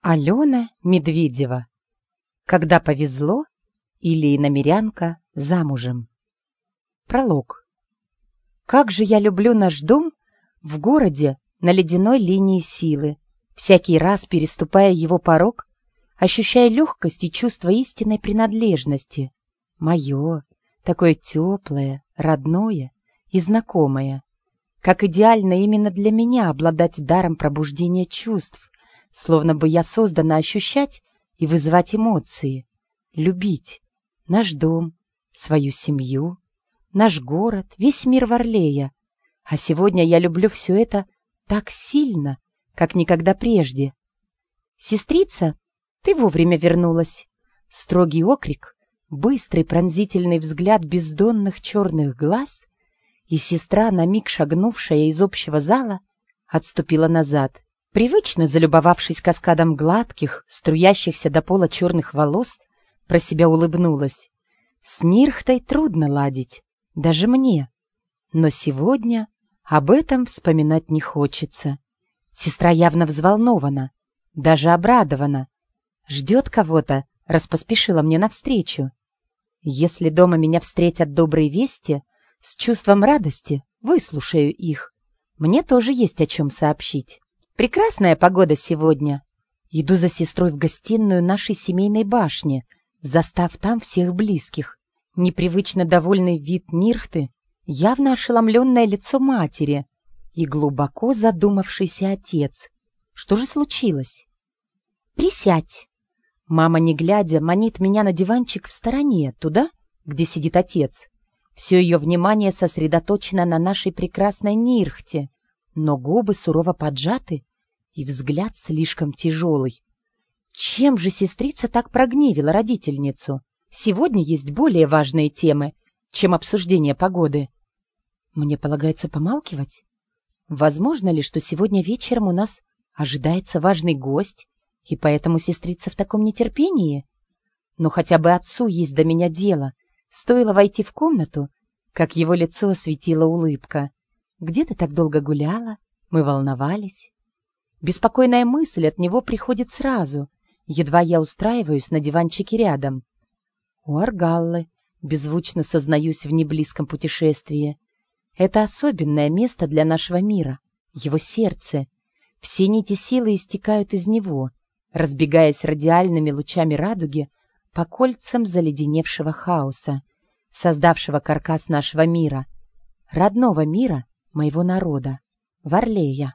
Алена Медведева. Когда повезло или иномерянка замужем. Пролог. Как же я люблю наш дом в городе на ледяной линии силы, всякий раз переступая его порог, ощущая легкость и чувство истинной принадлежности. Мое, такое теплое, родное и знакомое. Как идеально именно для меня обладать даром пробуждения чувств, словно бы я создана ощущать и вызывать эмоции, любить наш дом, свою семью, наш город, весь мир Варлея. А сегодня я люблю все это так сильно, как никогда прежде. «Сестрица, ты вовремя вернулась!» Строгий окрик, быстрый пронзительный взгляд бездонных черных глаз, и сестра, на миг шагнувшая из общего зала, отступила назад. Привычно залюбовавшись каскадом гладких, струящихся до пола черных волос, про себя улыбнулась. С Нирхтой трудно ладить, даже мне. Но сегодня об этом вспоминать не хочется. Сестра явно взволнована, даже обрадована. Ждет кого-то, раз поспешила мне навстречу. Если дома меня встретят добрые вести, с чувством радости выслушаю их. Мне тоже есть о чем сообщить. Прекрасная погода сегодня. Иду за сестрой в гостиную нашей семейной башни, застав там всех близких. Непривычно довольный вид Нирхты, явно ошеломленное лицо матери и глубоко задумавшийся отец. Что же случилось? «Присядь!» Мама, не глядя, манит меня на диванчик в стороне, туда, где сидит отец. Все ее внимание сосредоточено на нашей прекрасной Нирхте, но губы сурово поджаты и взгляд слишком тяжелый. Чем же сестрица так прогневила родительницу? Сегодня есть более важные темы, чем обсуждение погоды. Мне полагается помалкивать? Возможно ли, что сегодня вечером у нас ожидается важный гость, и поэтому сестрица в таком нетерпении? Но хотя бы отцу есть до меня дело. Стоило войти в комнату, как его лицо осветила улыбка. «Где ты так долго гуляла? Мы волновались». Беспокойная мысль от него приходит сразу, едва я устраиваюсь на диванчике рядом. У Аргаллы беззвучно сознаюсь в неблизком путешествии. Это особенное место для нашего мира, его сердце. Все нити силы истекают из него, разбегаясь радиальными лучами радуги по кольцам заледеневшего хаоса, создавшего каркас нашего мира, родного мира моего народа, Варлея.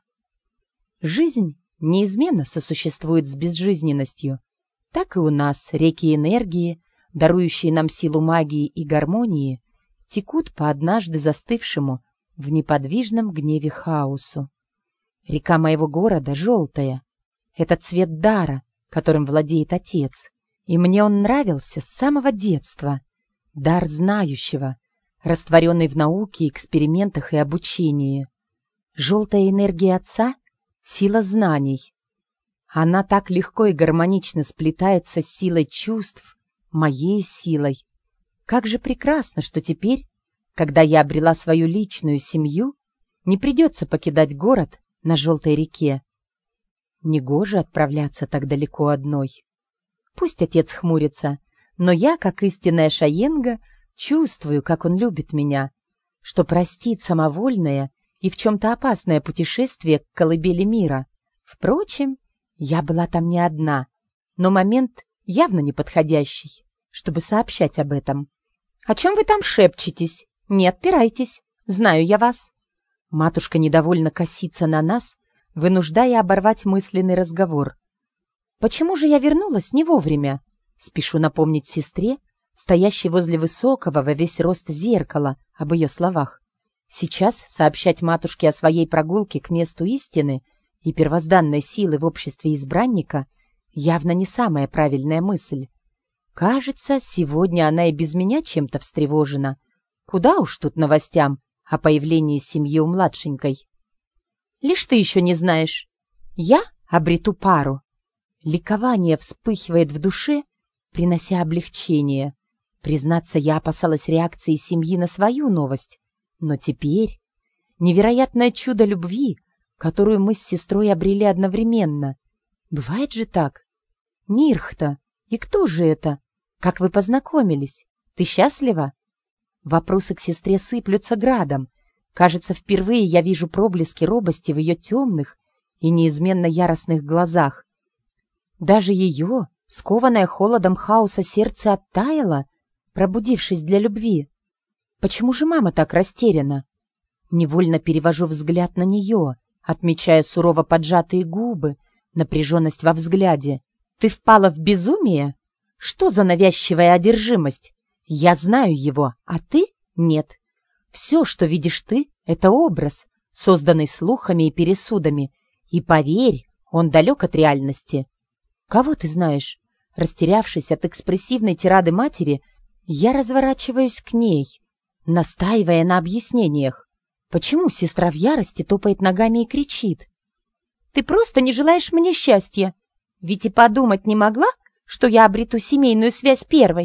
Жизнь неизменно сосуществует с безжизненностью. Так и у нас реки энергии, дарующие нам силу магии и гармонии, текут по однажды застывшему в неподвижном гневе хаосу. Река моего города желтая. Это цвет дара, которым владеет отец. И мне он нравился с самого детства. Дар знающего, растворенный в науке, экспериментах и обучении. Желтая энергия отца — сила знаний. Она так легко и гармонично сплетается с силой чувств, моей силой. Как же прекрасно, что теперь, когда я обрела свою личную семью, не придется покидать город на Желтой реке. Негоже отправляться так далеко одной. Пусть отец хмурится, но я, как истинная шаенга, чувствую, как он любит меня, что простит самовольное и в чем-то опасное путешествие к колыбели мира. Впрочем, я была там не одна, но момент явно неподходящий, чтобы сообщать об этом. «О чем вы там шепчетесь? Не отпирайтесь, знаю я вас». Матушка недовольно косится на нас, вынуждая оборвать мысленный разговор. «Почему же я вернулась не вовремя?» Спешу напомнить сестре, стоящей возле высокого во весь рост зеркала, об ее словах. Сейчас сообщать матушке о своей прогулке к месту истины и первозданной силы в обществе избранника явно не самая правильная мысль. Кажется, сегодня она и без меня чем-то встревожена. Куда уж тут новостям о появлении семьи у младшенькой. «Лишь ты еще не знаешь. Я обрету пару». Ликование вспыхивает в душе, принося облегчение. Признаться, я опасалась реакции семьи на свою новость. Но теперь невероятное чудо любви, которую мы с сестрой обрели одновременно. Бывает же так. Нирхта, и кто же это? Как вы познакомились? Ты счастлива? Вопросы к сестре сыплются градом. Кажется, впервые я вижу проблески робости в ее темных и неизменно яростных глазах. Даже ее, скованное холодом хаоса, сердце оттаяло, пробудившись для любви. Почему же мама так растеряна? Невольно перевожу взгляд на нее, отмечая сурово поджатые губы, напряженность во взгляде. Ты впала в безумие? Что за навязчивая одержимость? Я знаю его, а ты — нет. Все, что видишь ты, — это образ, созданный слухами и пересудами. И поверь, он далек от реальности. Кого ты знаешь? Растерявшись от экспрессивной тирады матери, я разворачиваюсь к ней, настаивая на объяснениях. Почему сестра в ярости топает ногами и кричит? Ты просто не желаешь мне счастья. Ведь и подумать не могла, что я обрету семейную связь первой.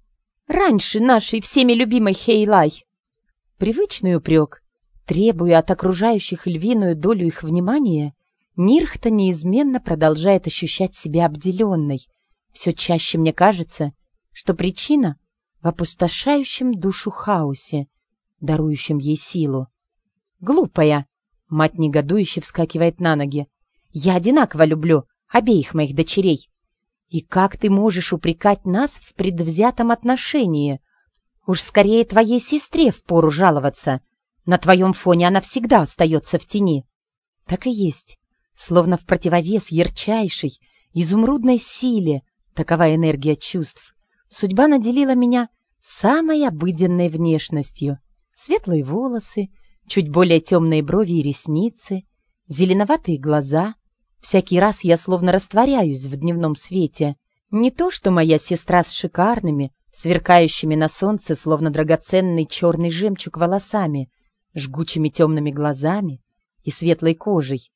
Раньше нашей всеми любимой Хейлай. Привычный упрек, требуя от окружающих львиную долю их внимания, Нирхта неизменно продолжает ощущать себя обделенной. Все чаще мне кажется, что причина в опустошающем душу хаосе, дарующем ей силу. «Глупая!» — мать негодующе вскакивает на ноги. «Я одинаково люблю обеих моих дочерей. И как ты можешь упрекать нас в предвзятом отношении? Уж скорее твоей сестре впору жаловаться. На твоем фоне она всегда остается в тени». Так и есть. Словно в противовес ярчайшей, изумрудной силе, такова энергия чувств, судьба наделила меня самой обыденной внешностью. Светлые волосы, чуть более темные брови и ресницы, зеленоватые глаза. Всякий раз я словно растворяюсь в дневном свете. Не то, что моя сестра с шикарными, сверкающими на солнце, словно драгоценный черный жемчуг волосами, жгучими темными глазами и светлой кожей.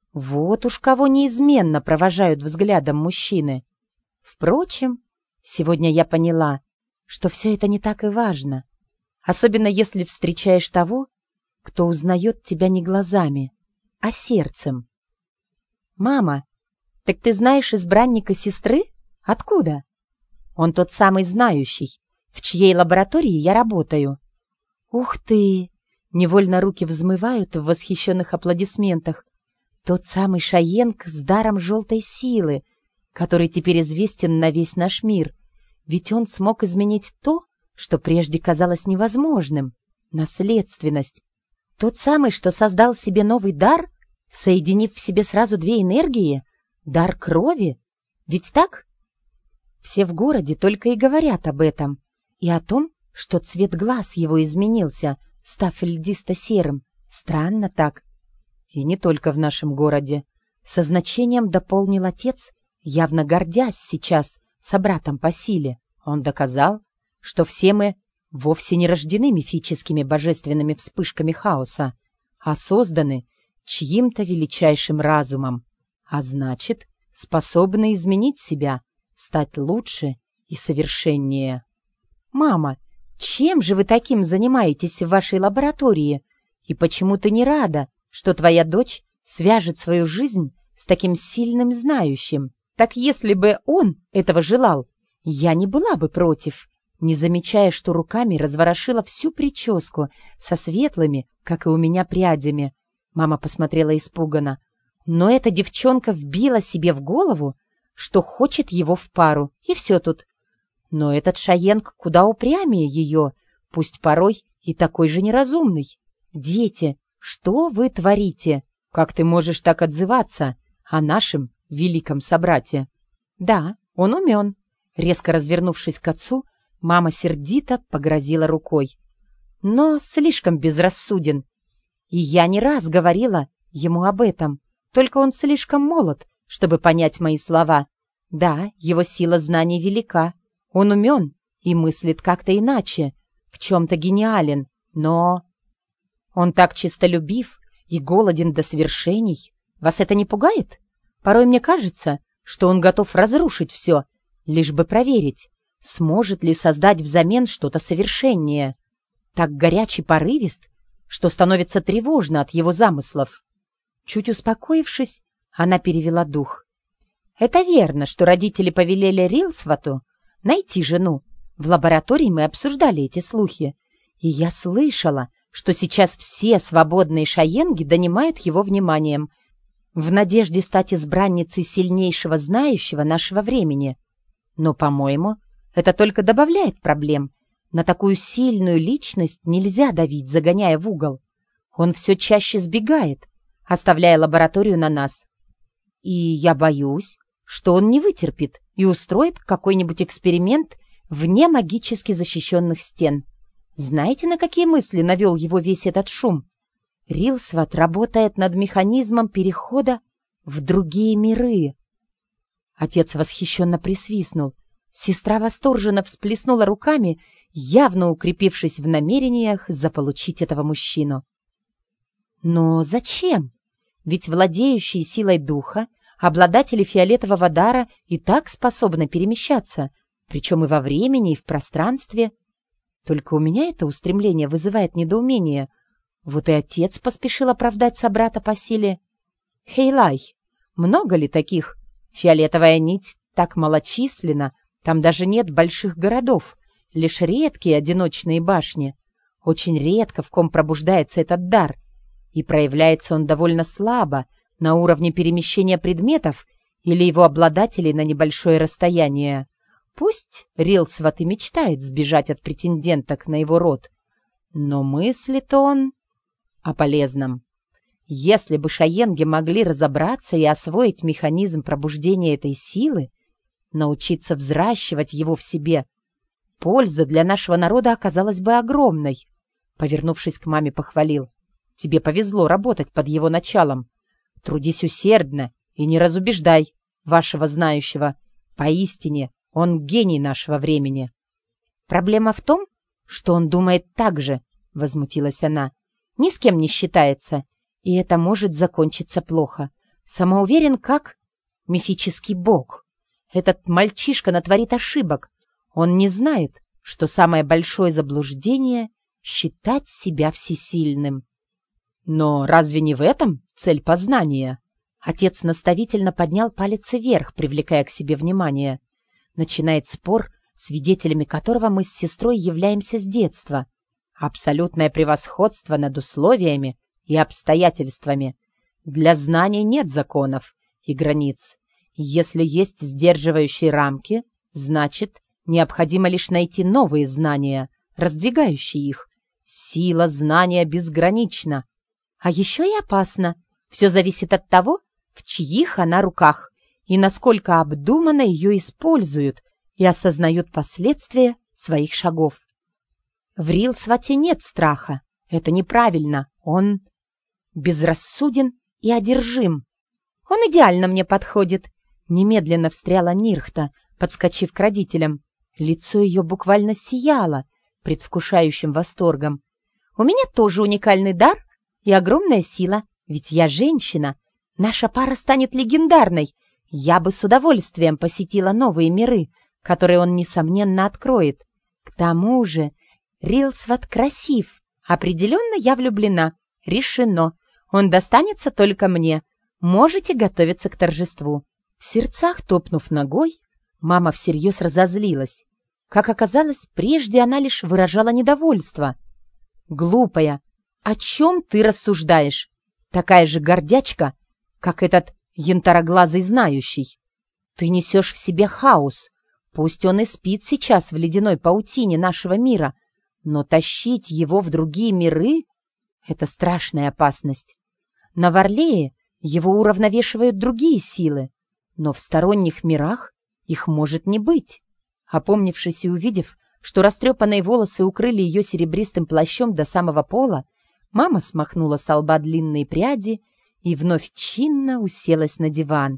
Вот уж кого неизменно провожают взглядом мужчины. Впрочем, сегодня я поняла, что все это не так и важно, особенно если встречаешь того, кто узнает тебя не глазами, а сердцем. «Мама, так ты знаешь избранника сестры? Откуда?» «Он тот самый знающий, в чьей лаборатории я работаю». «Ух ты!» — невольно руки взмывают в восхищенных аплодисментах. «Тот самый Шаенк с даром желтой силы, который теперь известен на весь наш мир. Ведь он смог изменить то, что прежде казалось невозможным — наследственность. Тот самый, что создал себе новый дар, соединив в себе сразу две энергии, дар крови. Ведь так? Все в городе только и говорят об этом, и о том, что цвет глаз его изменился, став льдисто-серым. Странно так. И не только в нашем городе. Со значением дополнил отец, явно гордясь сейчас собратом по силе. Он доказал, что все мы вовсе не рождены мифическими божественными вспышками хаоса, а созданы чьим-то величайшим разумом, а значит, способны изменить себя, стать лучше и совершеннее. «Мама, чем же вы таким занимаетесь в вашей лаборатории? И почему ты не рада, что твоя дочь свяжет свою жизнь с таким сильным знающим? Так если бы он этого желал, я не была бы против». Не замечая, что руками разворошила всю прическу со светлыми, как и у меня, прядями. Мама посмотрела испуганно. Но эта девчонка вбила себе в голову, что хочет его в пару, и все тут. Но этот Шаенк куда упрямее ее, пусть порой и такой же неразумный. «Дети, что вы творите? Как ты можешь так отзываться о нашем великом собрате?» «Да, он умен». Резко развернувшись к отцу, мама сердито погрозила рукой. «Но слишком безрассуден. И я не раз говорила ему об этом, только он слишком молод, чтобы понять мои слова. Да, его сила знаний велика, он умен и мыслит как-то иначе, в чем-то гениален, но... Он так честолюбив и голоден до свершений. Вас это не пугает? Порой мне кажется, что он готов разрушить все, лишь бы проверить, сможет ли создать взамен что-то совершеннее. Так горячий порывист, что становится тревожно от его замыслов». Чуть успокоившись, она перевела дух. Это верно, что родители повелели Рилсвату найти жену. В лаборатории мы обсуждали эти слухи, и я слышала, что сейчас все свободные шаенги донимают его вниманием, в надежде стать избранницей сильнейшего знающего нашего времени. Но, по-моему, это только добавляет проблем. На такую сильную личность нельзя давить, загоняя в угол. Он все чаще сбегает, оставляя лабораторию на нас. И я боюсь, что он не вытерпит и устроит какой-нибудь эксперимент вне магически защищенных стен. Знаете, на какие мысли навел его весь этот шум? Рилсват работает над механизмом перехода в другие миры. Отец восхищенно присвистнул. Сестра восторженно всплеснула руками, явно укрепившись в намерениях заполучить этого мужчину. Но зачем? Ведь владеющие силой духа обладатели фиолетового дара и так способны перемещаться, причем и во времени, и в пространстве. Только у меня это устремление вызывает недоумение. Вот и отец поспешил оправдать собрата по силе. Хейлай, много ли таких? Фиолетовая нить так малочисленна, там даже нет больших городов, лишь редкие одиночные башни. Очень редко в ком пробуждается этот дар, и проявляется он довольно слабо, на уровне перемещения предметов или его обладателей на небольшое расстояние. Пусть Рилсват и мечтает сбежать от претенденток на его род, но мыслит он о полезном. Если бы шаенги могли разобраться и освоить механизм пробуждения этой силы, научиться взращивать его в себе, польза для нашего народа оказалась бы огромной. Повернувшись к маме, похвалил. Тебе повезло работать под его началом. Трудись усердно и не разубеждай вашего знающего. Поистине, он гений нашего времени. Проблема в том, что он думает так же, — возмутилась она. Ни с кем не считается, и это может закончиться плохо. Самоуверен, как мифический бог. Этот мальчишка натворит ошибок. Он не знает, что самое большое заблуждение — считать себя всесильным. Но разве не в этом цель познания? Отец наставительно поднял палец вверх, привлекая к себе внимание. Начинает спор, свидетелями которого мы с сестрой являемся с детства. Абсолютное превосходство над условиями и обстоятельствами. Для знаний нет законов и границ. Если есть сдерживающие рамки, значит, необходимо лишь найти новые знания, раздвигающие их. Сила знания безгранична. А еще и опасна. Все зависит от того, в чьих она руках, и насколько обдуманно ее используют и осознают последствия своих шагов. В Рилсвате нет страха. Это неправильно. Он безрассуден и одержим. Он идеально мне подходит. Немедленно встряла Нирхта, подскочив к родителям. Лицо ее буквально сияло предвкушающим восторгом. У меня тоже уникальный дар и огромная сила, ведь я женщина. Наша пара станет легендарной. Я бы с удовольствием посетила новые миры, которые он, несомненно, откроет. К тому же Рилсват красив. Определенно я влюблена. Решено. Он достанется только мне. Можете готовиться к торжеству. В сердцах топнув ногой, мама всерьез разозлилась. Как оказалось, прежде она лишь выражала недовольство. «Глупая, о чем ты рассуждаешь? Такая же гордячка, как этот янтароглазый знающий. Ты несешь в себе хаос. Пусть он и спит сейчас в ледяной паутине нашего мира, но тащить его в другие миры — это страшная опасность. На Варлее его уравновешивают другие силы, но в сторонних мирах их может не быть». Опомнившись и увидев, что растрепанные волосы укрыли ее серебристым плащом до самого пола, мама смахнула со лба длинные пряди и вновь чинно уселась на диван,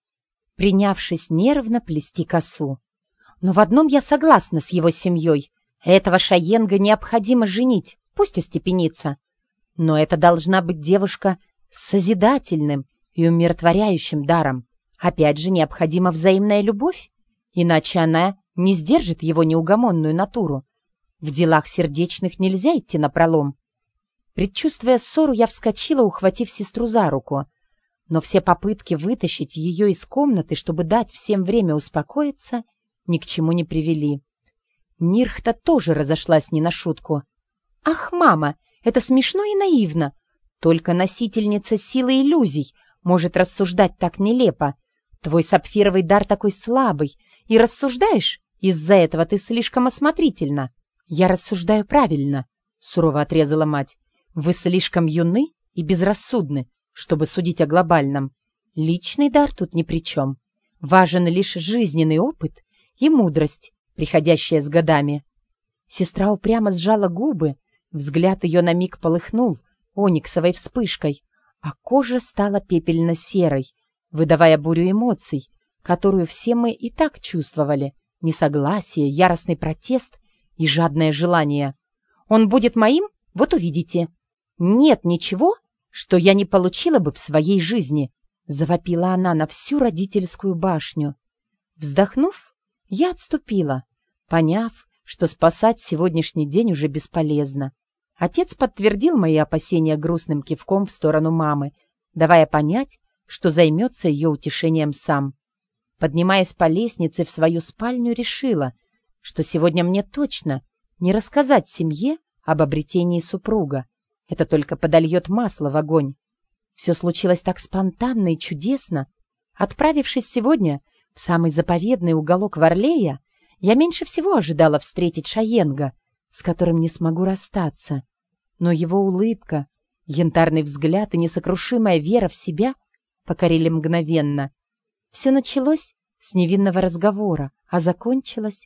принявшись нервно плести косу. «Но в одном я согласна с его семьей. Этого шаенга необходимо женить, пусть остепенится. Но это должна быть девушка с созидательным и умиротворяющим даром. Опять же, необходима взаимная любовь, иначе она не сдержит его неугомонную натуру. В делах сердечных нельзя идти напролом». Предчувствуя ссору, я вскочила, ухватив сестру за руку. Но все попытки вытащить ее из комнаты, чтобы дать всем время успокоиться, ни к чему не привели. Нирхта тоже разошлась не на шутку. «Ах, мама, это смешно и наивно. Только носительница силы иллюзий может рассуждать так нелепо. Твой сапфировый дар такой слабый, и рассуждаешь, из-за этого ты слишком осмотрительна». «Я рассуждаю правильно», — сурово отрезала мать. «Вы слишком юны и безрассудны, чтобы судить о глобальном. Личный дар тут ни при чем. Важен лишь жизненный опыт и мудрость, приходящая с годами». Сестра упрямо сжала губы, взгляд ее на миг полыхнул ониксовой вспышкой, а кожа стала пепельно-серой, выдавая бурю эмоций, которую все мы и так чувствовали: несогласие, яростный протест и жадное желание. «Он будет моим? Вот увидите. Нет ничего, что я не получила бы в своей жизни», — завопила она на всю родительскую башню. Вздохнув, я отступила, поняв, что спасать сегодняшний день уже бесполезно. Отец подтвердил мои опасения грустным кивком в сторону мамы, давая понять, что займется ее утешением сам. Поднимаясь по лестнице в свою спальню, решила, что сегодня мне точно не рассказать семье об обретении супруга. Это только подольет масло в огонь. Все случилось так спонтанно и чудесно. Отправившись сегодня в самый заповедный уголок Варлея, я меньше всего ожидала встретить Шаенга, с которым не смогу расстаться. Но его улыбка, янтарный взгляд и несокрушимая вера в себя покорили мгновенно. Все началось с невинного разговора, а закончилось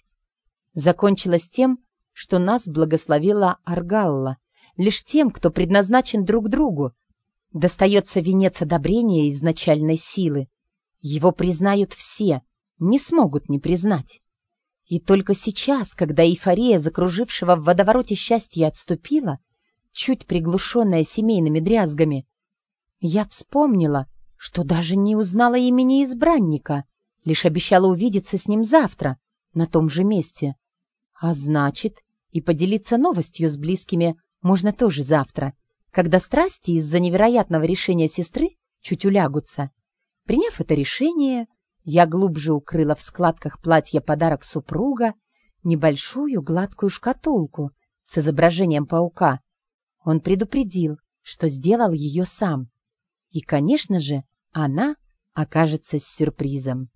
тем, что нас благословила Аргалла. Лишь тем, кто предназначен друг другу, достается венец одобрения изначальной силы. Его признают все, не смогут не признать. И только сейчас, когда эйфория закружившего в водовороте счастья отступила, чуть приглушенная семейными дрязгами, я вспомнила, что даже не узнала имени избранника, лишь обещала увидеться с ним завтра, на том же месте. А значит, и поделиться новостью с близкими можно тоже завтра, когда страсти из-за невероятного решения сестры чуть улягутся. Приняв это решение, я глубже укрыла в складках платья подарок супруга, небольшую гладкую шкатулку с изображением паука. Он предупредил, что сделал ее сам. И, конечно же, она окажется с сюрпризом.